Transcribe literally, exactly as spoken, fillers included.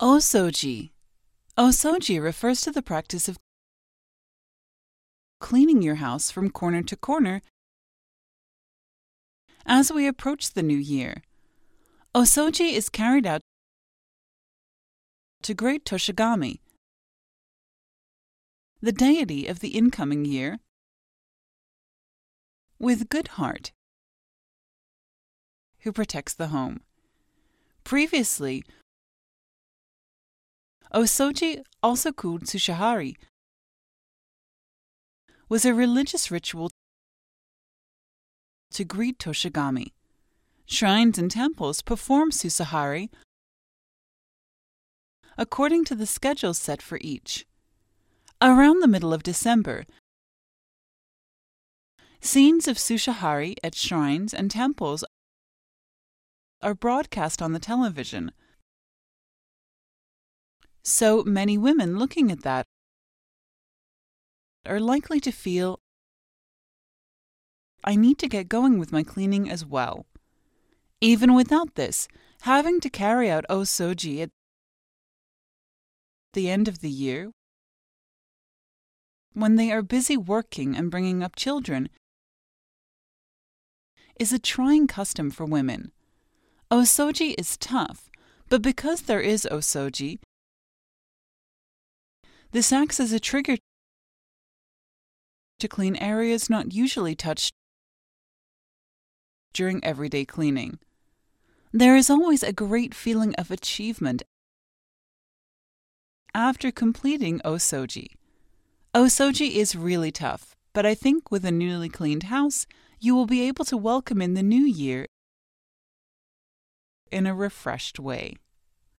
Osoji. Osoji refers to the practice of cleaning your house from corner to corner as we approach the new year. Osoji is carried out to Great Toshigami, the deity of the incoming year, with good heart, who protects the home. Previously, Osoji, also called Tsushihari, was a religious ritual to greet Toshigami. Shrines and temples perform Tsushihari according to the schedule set for each. Around the middle of December, scenes of Tsushihari at shrines and temples are broadcast on the television. So many women looking at that are likely to feel, I need to get going with my cleaning as well. Even without this, having to carry out Osoji at the end of the year, when they are busy working and bringing up children, is a trying custom for women. Osoji is tough, but because there is Osoji, this acts as a trigger to clean areas not usually touched during everyday cleaning. There is always a great feeling of achievement after completing Osoji. Osoji is really tough, but I think with a newly cleaned house, you will be able to welcome in the new year in a refreshed way.